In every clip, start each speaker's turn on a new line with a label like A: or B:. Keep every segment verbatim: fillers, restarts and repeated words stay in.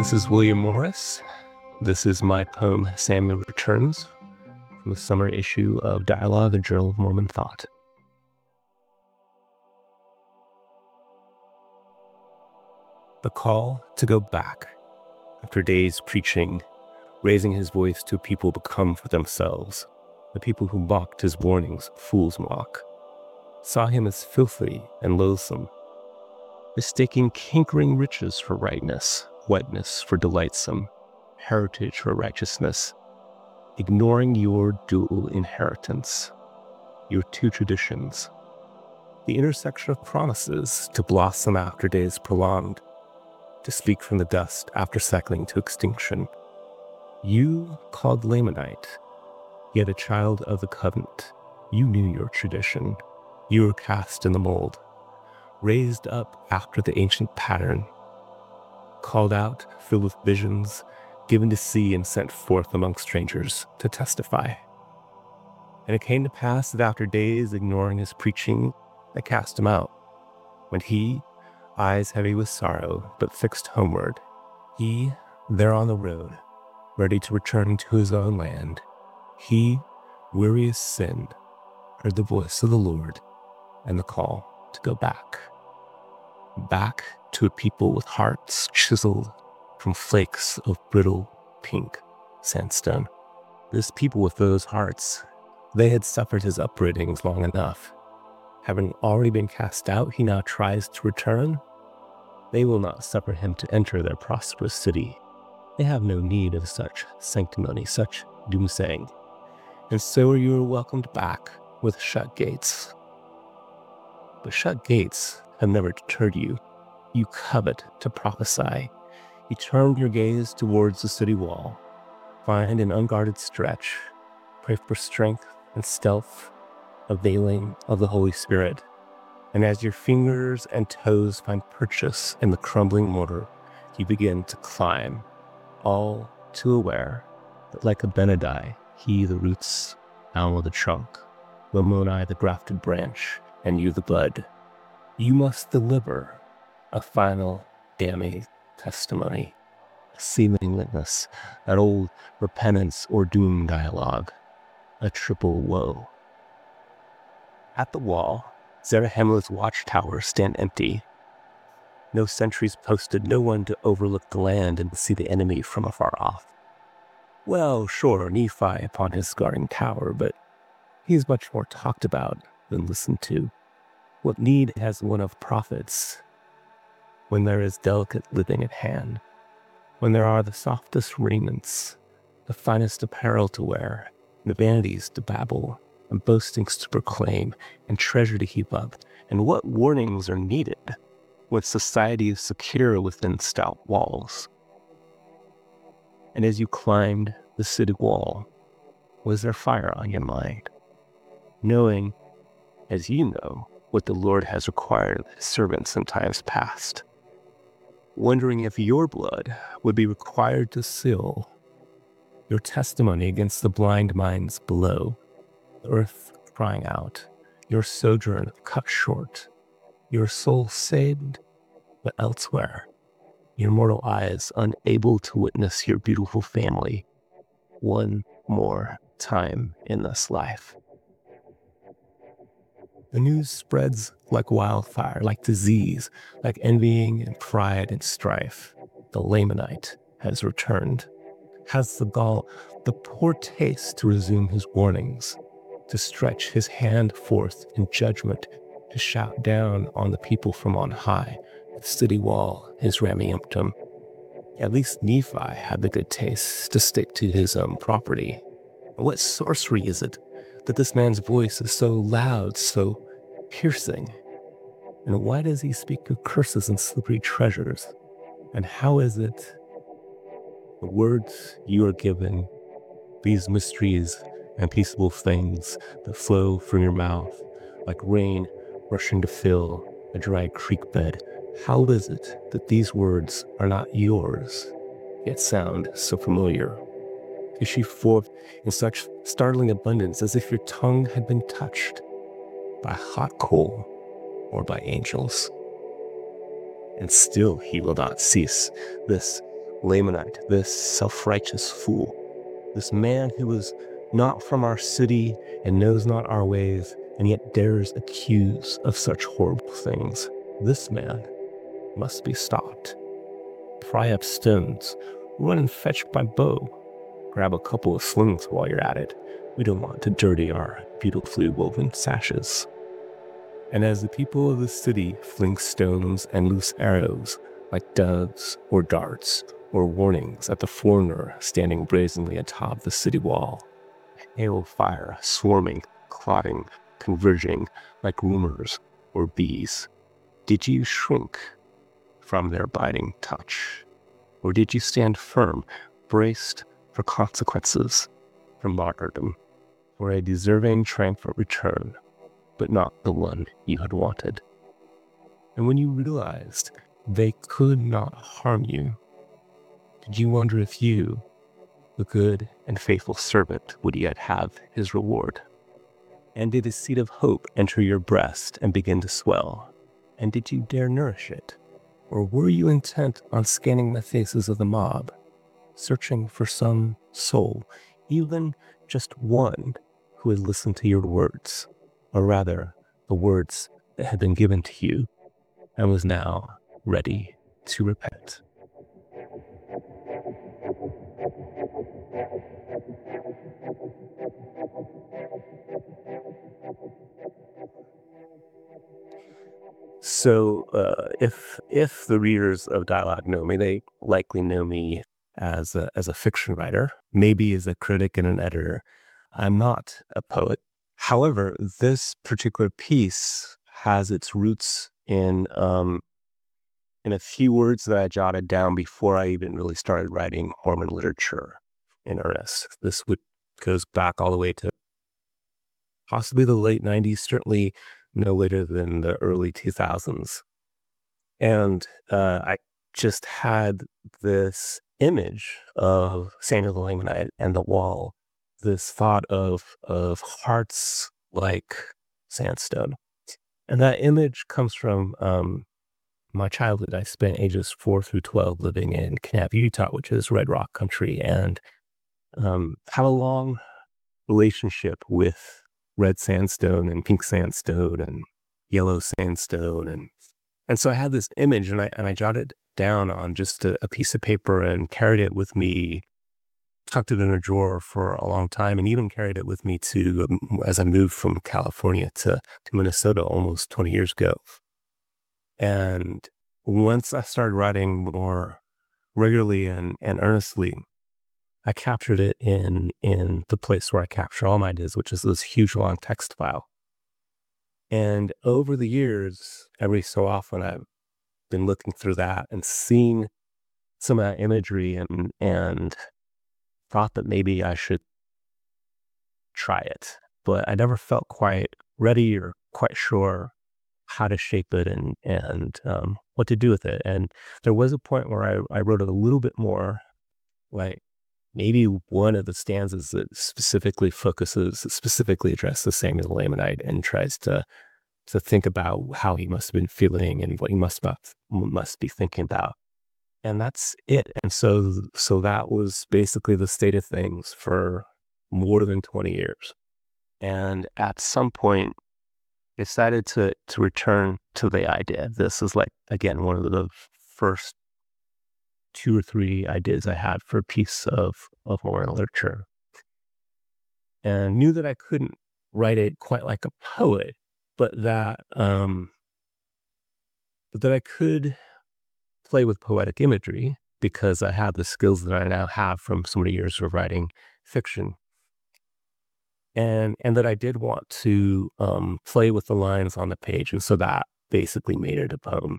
A: This is William Morris. This is my poem, Samuel Returns, from the summer issue of Dialogue, the Journal of Mormon Thought. The call to go back, after days preaching, raising his voice to a people become for themselves, the people who mocked his warnings, fools mock, saw him as filthy and loathsome, mistaking cankering riches for rightness, wetness for delightsome, heritage for righteousness, ignoring your dual inheritance, your two traditions, the intersection of promises to blossom after days prolonged, to speak from the dust after cycling to extinction. You, called Lamanite, yet a child of the covenant, you knew your tradition. You were cast in the mold, raised up after the ancient pattern, called out, filled with visions, given to see and sent forth among strangers to testify. And it came to pass that after days ignoring his preaching, they cast him out. When he, eyes heavy with sorrow, but fixed homeward, he, there on the road, ready to return to his own land, he, weary as sin, heard the voice of the Lord and the call to go back. Back to a people with hearts chiseled from flakes of brittle pink sandstone. This people with those hearts, they had suffered his upbraidings long enough. Having already been cast out, he now tries to return. They will not suffer him to enter their prosperous city. They have no need of such sanctimony, such doomsaying. And so you are welcomed back with shut gates. But shut gates have never deterred you. You covet to prophesy. You turn your gaze towards the city wall, find an unguarded stretch, pray for strength and stealth, availing of the Holy Spirit. And as your fingers and toes find purchase in the crumbling mortar, you begin to climb, all too aware that like Abinadi, he the roots, Alma the trunk, Lamoni the grafted branch, and you the bud. You must deliver a final damning testimony, a seeming witness, that old repentance or doom dialogue, a triple woe. At the wall, Zarahemla's watchtowers stand empty. No sentries posted, no one to overlook the land and see the enemy from afar off. Well, sure, Nephi upon his guarding tower, but he's much more talked about than listened to. What need has one of prophets when there is delicate living at hand, when there are the softest raiments, the finest apparel to wear, the vanities to babble, and boastings to proclaim, and treasure to heap up, and what warnings are needed when society is secure within stout walls? And as you climbed the city wall, was there fire on your mind? Knowing, as you know, what the Lord has required of his servants in times past. Wondering if your blood would be required to seal your testimony against the blind minds below, the earth crying out, your sojourn cut short, your soul saved, but elsewhere, your mortal eyes unable to witness your beautiful family one more time in this life. The news spreads like wildfire, like disease, like envying and pride and strife. The Lamanite has returned, has the gall, the poor taste to resume his warnings, to stretch his hand forth in judgment, to shout down on the people from on high, the city wall, his Rameumptom. At least Nephi had the good taste to stick to his own property. What sorcery is it that this man's voice is so loud, so piercing? And why does he speak of curses and slippery treasures? And how is it the words you are given, these mysteries and peaceable things that flow from your mouth like rain rushing to fill a dry creek bed, how is it that these words are not yours, yet sound so familiar? Issue forth in such startling abundance as if your tongue had been touched by hot coal or by angels. And still he will not cease, this Lamanite, this self-righteous fool, this man who was not from our city and knows not our ways, and yet dares accuse of such horrible things. This man must be stopped. Pry up stones, run and fetch my bow, grab a couple of slings while you're at it. We don't want to dirty our beautifully woven sashes. And as the people of the city fling stones and loose arrows like doves or darts or warnings at the foreigner standing brazenly atop the city wall, hail fire swarming, clotting, converging like rumors or bees, did you shrink from their biting touch? Or did you stand firm, braced for consequences, for martyrdom, for a deserving triumphant return, but not the one you had wanted? And when you realized they could not harm you, did you wonder if you, the good and faithful servant, would yet have his reward? And did a seed of hope enter your breast and begin to swell? And did you dare nourish it? Or were you intent on scanning the faces of the mob, searching for some soul, even just one, who had listened to your words, or rather, the words that had been given to you, and was now ready to repent? So uh, if if the readers of Dialogue know me, they likely know me as a, as a fiction writer, maybe as a critic and an editor. I'm not a poet. However, this particular piece has its roots in um, in a few words that I jotted down before I even really started writing Mormon literature in earnest. This would goes back all the way to possibly the late nineties, certainly no later than the early two thousands. And uh, I just had this image of Samuel the Lamanite and the wall, this thought of of hearts like sandstone. And that image comes from um, my childhood. I spent ages four through twelve living in Kanab, Utah, which is Red Rock country, and um, have a long relationship with red sandstone and pink sandstone and yellow sandstone. And and so I had this image, and I and I jotted it down on just a, a piece of paper and carried it with me, tucked it in a drawer for a long time, and even carried it with me to um, as I moved from California to, to Minnesota almost twenty years ago. And once I started writing more regularly and, and earnestly, I captured it in in the place where I capture all my ideas, which is this huge long text file. And over the years, every so often, I've been looking through that and seeing some of that imagery and and thought that maybe I should try it. But I never felt quite ready or quite sure how to shape it and and um, what to do with it. And there was a point where I, I wrote it a little bit more, like maybe one of the stanzas that specifically focuses, specifically addresses Samuel the Lamanite and tries to to think about how he must have been feeling and what he must must be thinking about. And that's it. And so so that was basically the state of things for more than twenty years. And at some point, decided to to return to the idea. This is like, again, one of the first two or three ideas I had for a piece of, of Mormon literature. And knew that I couldn't write it quite like a poet, but that um, but that I could play with poetic imagery because I had the skills that I now have from so many years of writing fiction. And and that I did want to um, play with the lines on the page. And so that basically made it a poem.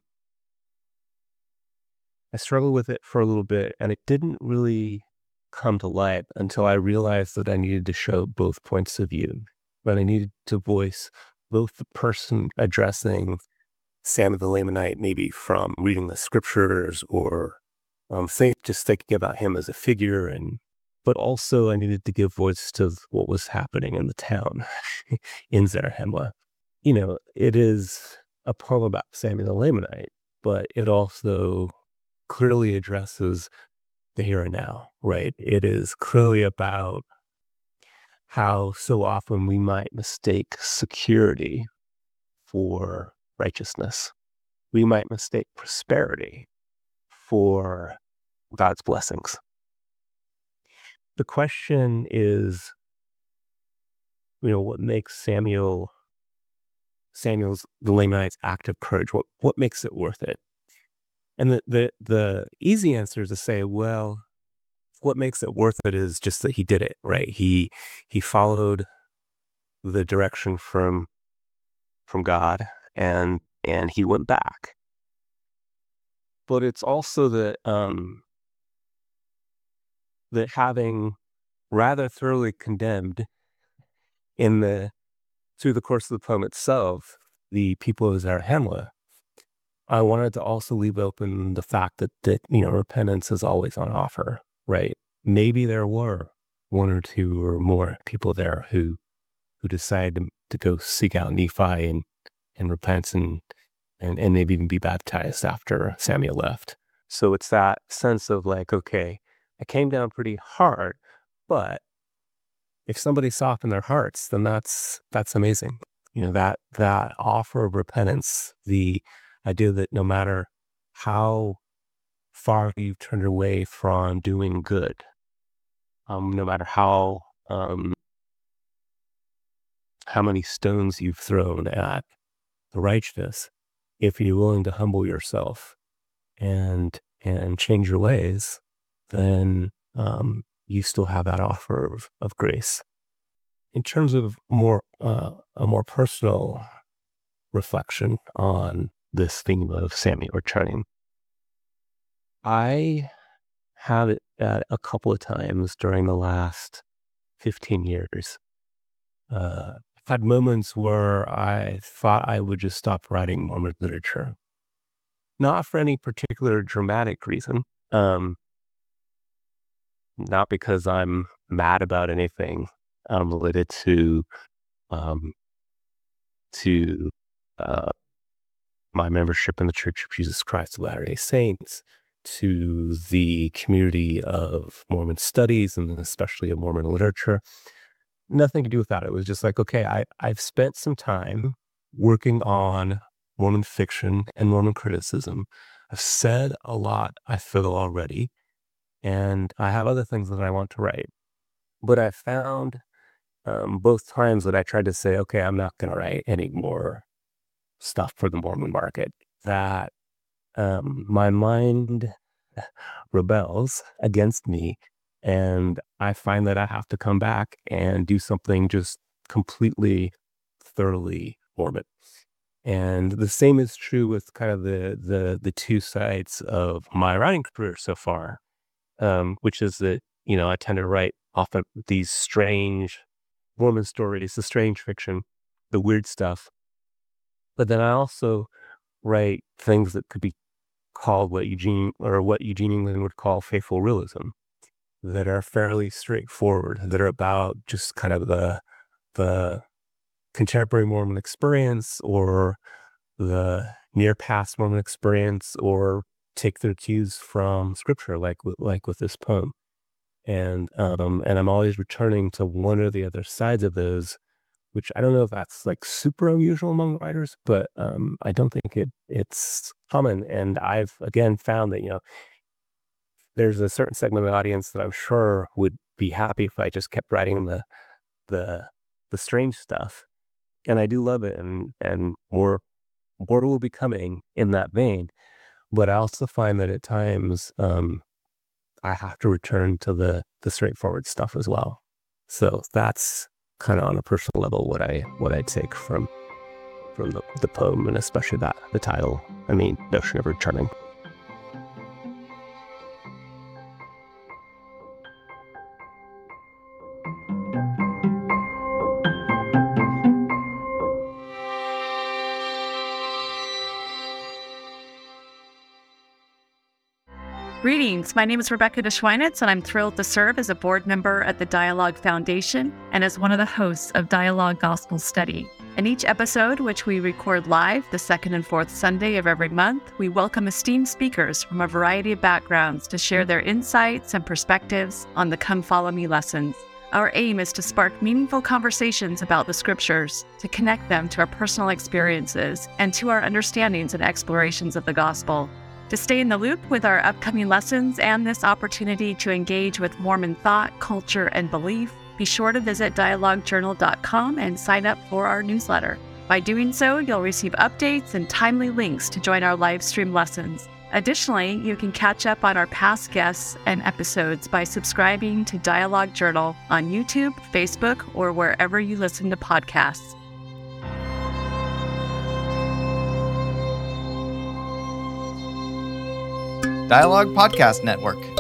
A: I struggled with it for a little bit, and it didn't really come to light until I realized that I needed to show both points of view, that I needed to voice both the person addressing Samuel the Lamanite, maybe from reading the scriptures or um, think, just thinking about him as a figure, and but also I needed to give voice to what was happening in the town in Zarahemla. You know, it is a poem about Samuel the Lamanite, but it also clearly addresses the here and now, right? It is clearly about how so often we might mistake security for righteousness. We might mistake prosperity for God's blessings. The question is, you know, what makes Samuel, Samuel's, the Lamanites' act of courage, what, what makes it worth it? And the, the, the easy answer is to say, well, what makes it worth it is just that he did it, right? He, he followed the direction from, from God, and, and he went back. But it's also that, um, that having rather thoroughly condemned in the, through the course of the poem itself, the people of Zarahemla, I wanted to also leave open the fact that, that, you know, repentance is always on offer, right? Maybe there were one or two or more people there who, who decided to, to go seek out Nephi and, and repent and, and, and maybe even be baptized after Samuel left. So it's that sense of like, okay, I came down pretty hard, but if somebody softened their hearts, then that's, that's amazing. You know, that, that offer of repentance, the idea that no matter how far you've turned away from doing good, um, no matter how, um, how many stones you've thrown at the righteous, if you're willing to humble yourself and, and change your ways, then, um, you still have that offer of, of grace. In terms of more, uh, a more personal reflection on this theme of Samuel returning, I have it uh, a couple of times during the last fifteen years. Uh, I've had moments where I thought I would just stop writing Mormon literature. Not for any particular dramatic reason. Um, not because I'm mad about anything um, related to um, to uh, my membership in the Church of Jesus Christ of Latter-day Saints, to the community of Mormon studies and especially of Mormon literature. Nothing to do with that. It was just like, okay, I, I've spent some time working on Mormon fiction and Mormon criticism. I've said a lot, I feel, already, and I have other things that I want to write. But I found um, both times that I tried to say, okay, I'm not going to write any more stuff for the Mormon market, that um, my mind rebels against me, and I find that I have to come back and do something just completely, thoroughly Mormon. And the same is true with kind of the the the two sides of my writing career so far, um, which is that, you know, I tend to write often these strange Mormon stories, the strange fiction, the weird stuff. But then I also write things that could be called what Eugene or what Eugene England would call faithful realism, that are fairly straightforward, that are about just kind of the the contemporary Mormon experience or the near past Mormon experience, or take their cues from scripture, like with, like with this poem. And um and I'm always returning to one or the other sides of those, which I don't know if that's like super unusual among writers, but um, I don't think it it's common. And I've again found that, you know, there's a certain segment of the audience that I'm sure would be happy if I just kept writing the the the strange stuff, and I do love it, and and more more will be coming in that vein. But I also find that at times um, I have to return to the the straightforward stuff as well. So that's kind of on a personal level what I what I take from from the, the poem, and especially that the title. I mean, notion of returning.
B: Greetings, my name is Rebecca DeSchweinitz, and I'm thrilled to serve as a board member at the Dialogue Foundation and as one of the hosts of Dialogue Gospel Study. In each episode, which we record live the second and fourth Sunday of every month, we welcome esteemed speakers from a variety of backgrounds to share their insights and perspectives on the Come Follow Me lessons. Our aim is to spark meaningful conversations about the scriptures, to connect them to our personal experiences and to our understandings and explorations of the gospel. To stay in the loop with our upcoming lessons and this opportunity to engage with Mormon thought, culture, and belief, be sure to visit dialogue journal dot com and sign up for our newsletter. By doing so, you'll receive updates and timely links to join our live stream lessons. Additionally, you can catch up on our past guests and episodes by subscribing to Dialogue Journal on YouTube, Facebook, or wherever you listen to podcasts.
C: Dialogue Podcast Network.